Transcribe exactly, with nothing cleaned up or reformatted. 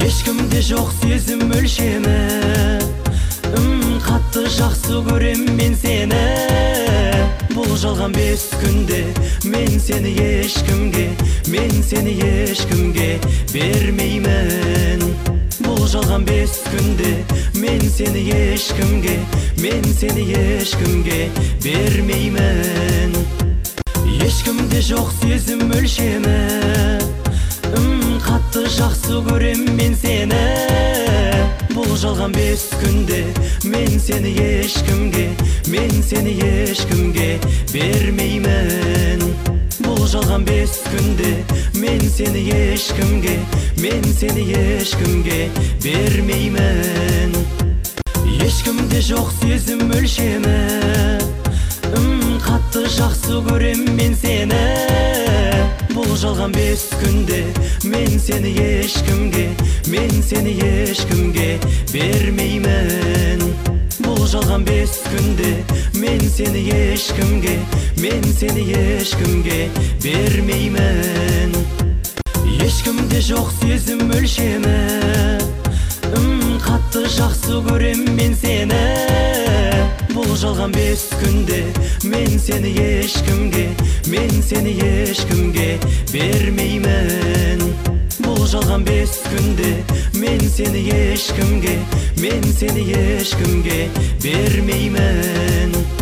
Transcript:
Ешкімде жоқ сезім өлшемі, қатты жақсы көрем мен сені. Бұл жалған бес күнде мен сені ешкімге, мен сені ешкімге бермеймін. Бұл жалған бес күнде мен сені ешкімге, мен сені ешкімге бермеймін. Ешкімде жоқ сезім өлшемі, қатты жақсы көрем мен сені. Бұл жалған бес күнде мен сені ешкімге, мен сені ешкімге бермеймін. Бұл жалған бес күнде мен сені ешкімге, мен сені ешкімге бермеймін. Ешкімде жоқ сезім өлшемі, қатты жақсы көрем мен сені. Бұл жалған бес күнде мен сені ешкімге, мен сені ешкімге бермеймін. Бұл жалған бес күнде мен сені ешкімге, мен сені ешкімге бермеймін. Ешкімде жоқ сезім өлшемі, қатты жақсы көрем мен сені. Бұл жалған бес күнде мен сені ешкімге, мен сені ешкімге бермеймін. Бұл жалған бес күнде мен сені ешкімге, мен сені ешкімге бермеймін.